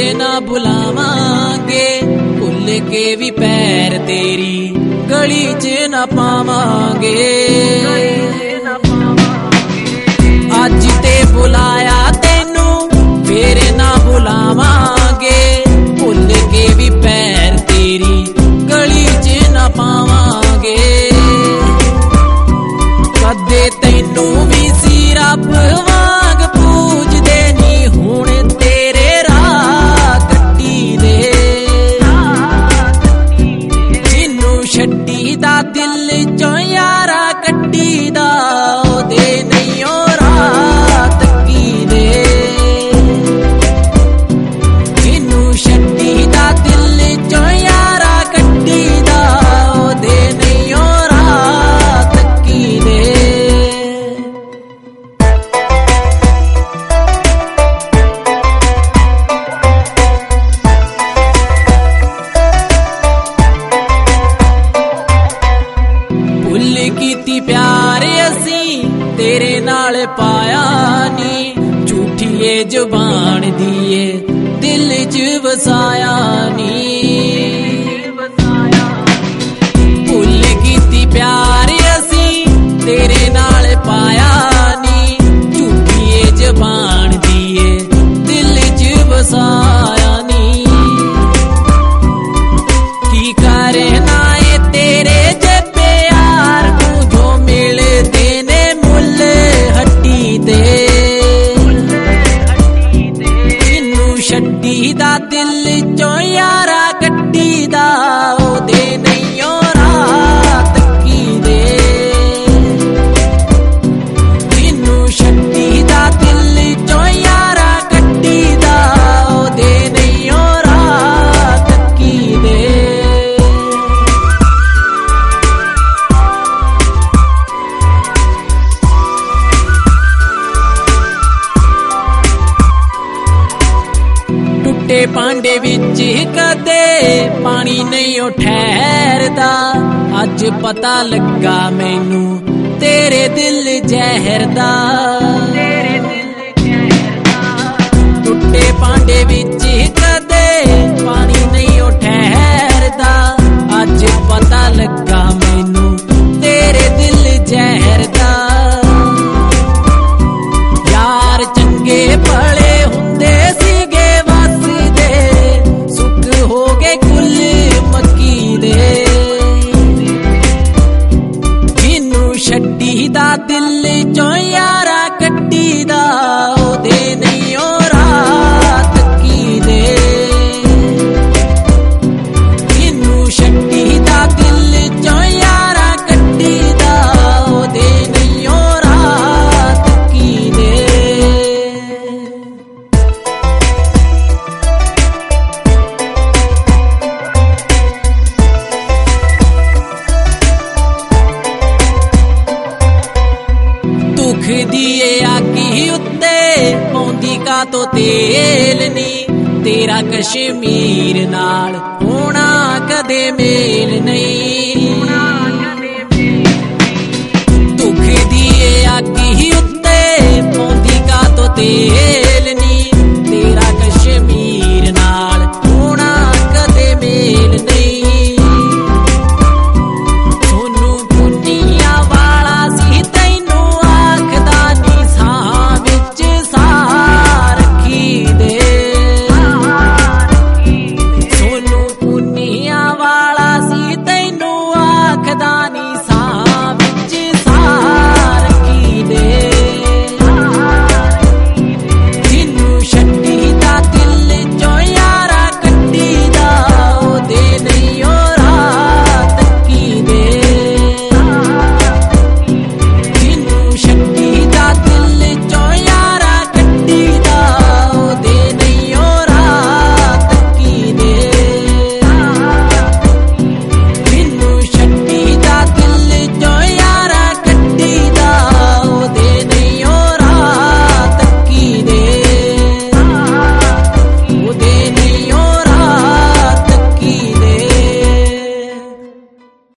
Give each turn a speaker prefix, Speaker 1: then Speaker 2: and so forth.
Speaker 1: ना बुलावांगे, भुल के भी पैर तेरी गली च ना पावांगे। अज ते बुलाया तेनू फिर ना बुलावांगे, भुल के भी पैर तेरी गली च ना पावांगे। कदे तैनू भी सी रब वांग पूजदे नी, हुण तेरे राह कट्टी दे। जिन्नू छड्डी दा दिल चों यारा कट्टी दा, ओदे नहीं ओ राह तक्की दे। जिन्नू छड्डी दा दिल चों यारा कट्टी दा, ओदे नहीं ओ राह तक्की दे। भुल कीती प्यार असी तेरे नाल पाया नी, झूठिए जुबान दिए दिल च वसाया नी। भुल कीती प्यार असी तेरे नाल पाया नी, झूठिए जुबान दिए दिल च वसाया नी। की करना है तेरे छड्डी दा दिल चों यारा कट्टी दा, ओदे नहीं ओ राह तक्की दे। जिन्नू छड्डी दा दिल चों यारा कट्टी दा, ओदे नहीं ओ राह तक्की दे। टुटे भांडे विच कदे पानी नहीं ओ ठहरदा, अज पता लगा मैनू तेरे दिल जहर दा। टुटे भांडे विच कदे पानी नहीं ओ ठहरदा, अज पता लगा मैनू तेरे दिल जहर दा। यार चंगे भले हुंदे सीगे वसदे, सुख हो गए कुल मक्की दे। जिन्नू छड्डी दा दिल चों यारा कट्टी दा, ओदे नहीं ओ राह तक्की दे। जिन्नू छड्डी दा दिल चों यारा कट्टी दा, ओदे नहीं ओ राह तक्की दे। दुख दिए आगी उत्ते पौंदी का तो तेल नी, तेरा कश्मीर नाल होना कदे मेल नहीं।